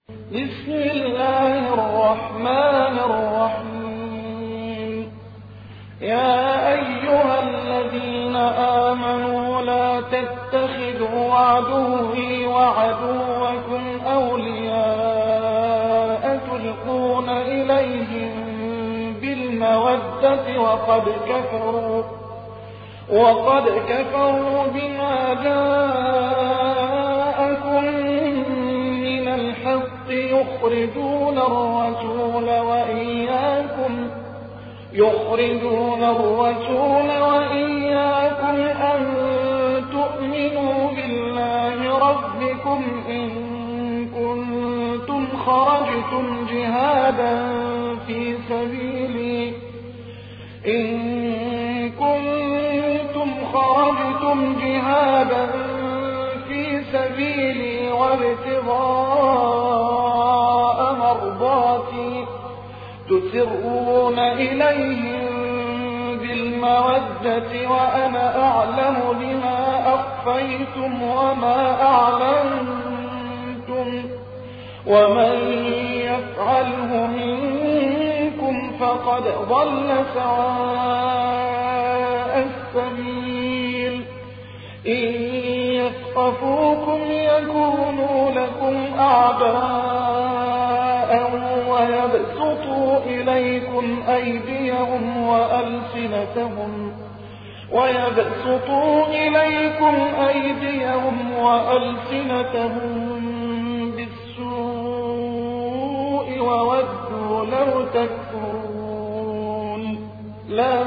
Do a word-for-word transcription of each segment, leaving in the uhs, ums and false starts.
بسم الله الرحمن الرحيم. يا أيها الذين آمنوا لا تتخذوا عدوي وعدوكم أولياء تلقون إليهم بالمودة وقد كفروا وقد كفروا بما جاءكم من الحق يخرجون الرسول وإياكم يخرجون الرسول وإياكم أن تؤمنوا بالله ربكم إن كنتم خرجتم جهادا في سبيلي إن كنتم خرجتم جهادا في سبيلي وابتغاء مرضاتي تسرون إليهم بالمودة وأنا أعلم بما أخفيتم وما أعلنتم ومن يفعله منكم فقد ضل سواء السبيل. إن يثقفوكم يكونوا لكم أعداء ويبسطوا إليكم أيديهم وألسنتهم ويبسطوا إليكم أيديهم وألسنتهم بالسوء وودوا لو تكفرون. لن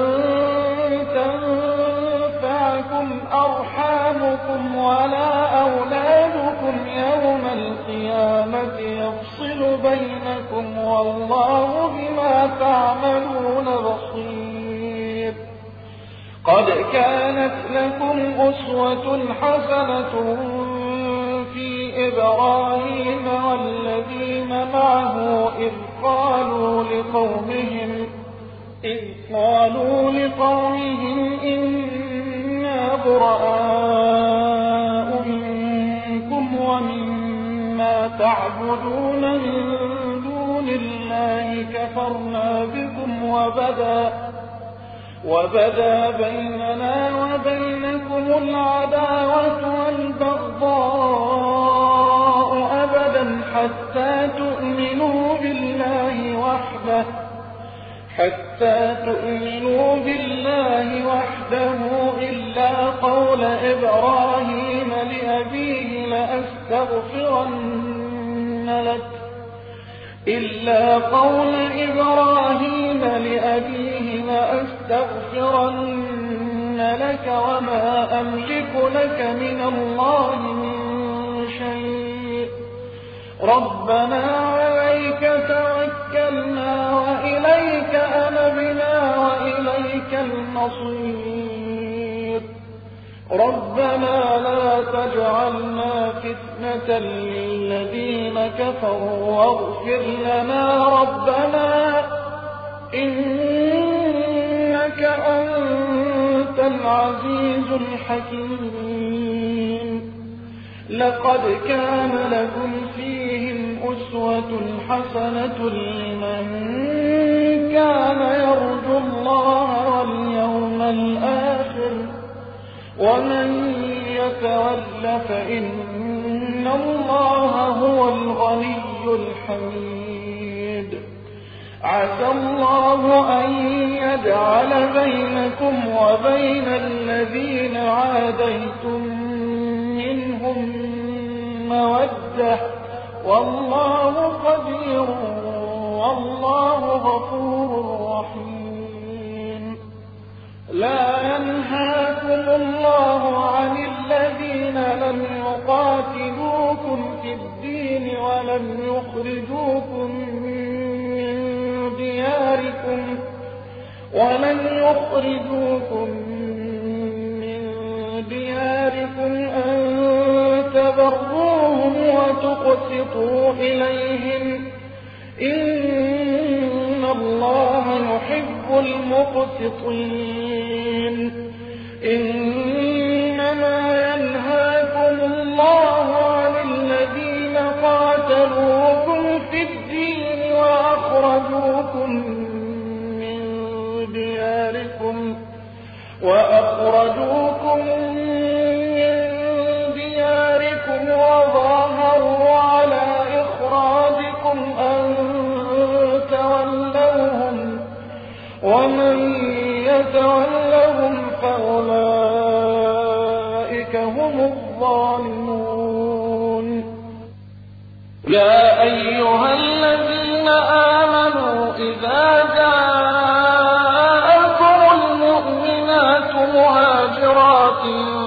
تنفعكم أرحامكم ولا أولادكم يوم القيامة يفصل بينكم والله بما تعملون بصير. قد كانت لكم أسوة حسنة في إبراهيم والذين معه إذ قالوا لقومهم إذ قالوا لقومهم إنا براء منكم ومما تعبدون من دون الله كفرنا بكم وبدا وبدا بيننا وبينكم العداوة والبغضاء أبدا حتى تؤمنوا بالله وحده حتى تؤمنوا بالله وحده إلا قول إبراهيم لأبيه لأستغفرن لك إلا قول إبراهيم لأبيه لأستغفرن لك وما أملك لك من الله من شيء ربنا عليك توكلنا وإليك أنبنا وإليك المصير. ربنا لا تجعلنا فتنة للذين كفروا واغفر لنا ربنا إنك أنت العزيز الحكيم. لقد كان لكم فيهم أسوة حسنة لمن كان يرجو الله واليوم الآخر ومن يتول فإن الله هو الغني الحميد. عسى الله أن يجعل بينكم وبين الذين عاديتم منهم مودة والله قدير والله غفور رحيم. لا ينهاكم الله عن الذين لم يقاتلوكم في الدين ولم يخرجوكم من دياركم ولم يخرجوكم من دياركم أن تبروهم وتقسطوا إليهم إن الله يحب المقسطين. إنما ينهاكم الله عن الذين قاتلوكم تتولهم فأولئك هم الظالمون. يا أيها الذين آمنوا إذا جاءكم المؤمنات مهاجرات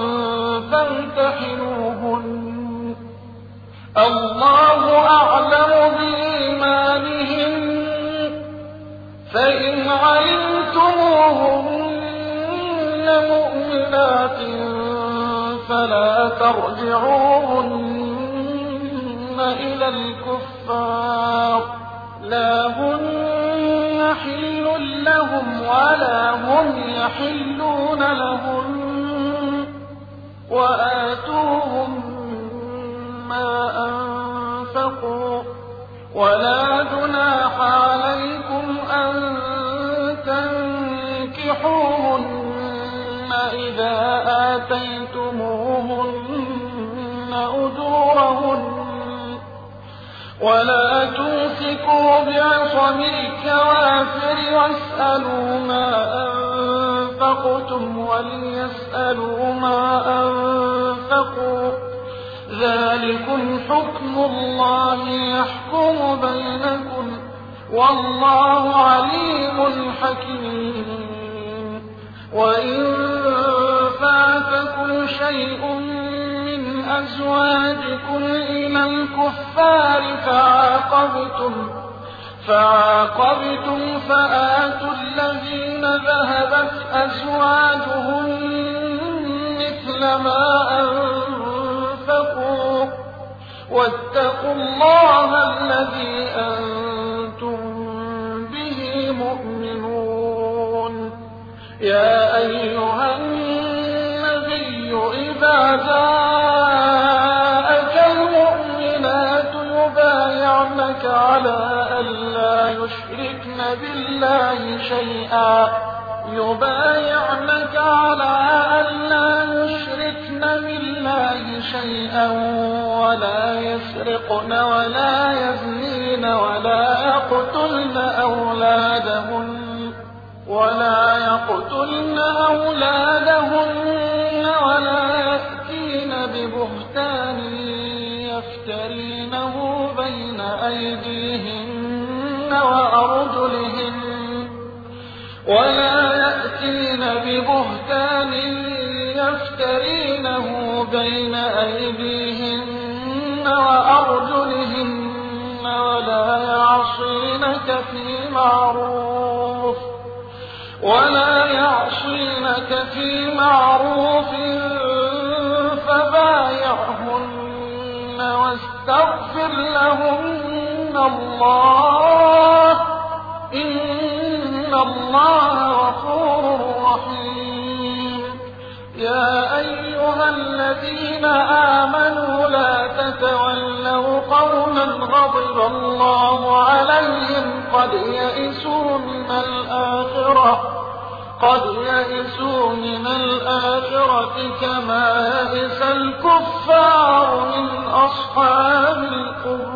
فامتحنوهن الله أعلم بإيمانهن فإن علمتموهن مؤمنات فلا ترجعوهن إلى الكفار لا هن حل لهم ولا هم يحلون لهم وآتوهم ما أنفقوا ولا جناح عليكم أن تنكحوهن إذا آتيتموهن أجورهن ولا تمسكوا بعصم الكوافر واسألوا ما أنفقتم وليسألوا ما أنفقوا ذلكم حكم الله يحكم بينكم والله عليم حكيم. وإن فاتكم شيء من أزواجكم إلى الكفار فعاقبتم فعاقبتم فآتوا الذين ذهبت أزواجهم مثل ما أنفقوا واتقوا الله الذي أنتم به مؤمنون. يا أيها النبي إذا جاءك المؤمنات يبايعنك على ألا يشركن بالله شيئا يبايعنك على ألا يشركن بالله شيئا ولا يسرقن ولا يزنين ولا يقتلن أولادهن ولا يقتلن أولادهن ولا يأتين ببهتان يفترينه بين أيديهن وأرجلهن ولا يأتين ببهتان يفترينه بين أيديهن وأرجلهن ولا يعصينك في معروف ولا يعصينك في معروف فبايعهن واستغفر لهن الله إن الله غفور رحيم. يا أيها الذين آمنوا لا تتولوا قوما غضب الله عليهم قد يئسوا من الآخرة قد يئسوا من الآخرة كما يئس الكفار من أصحاب القبور.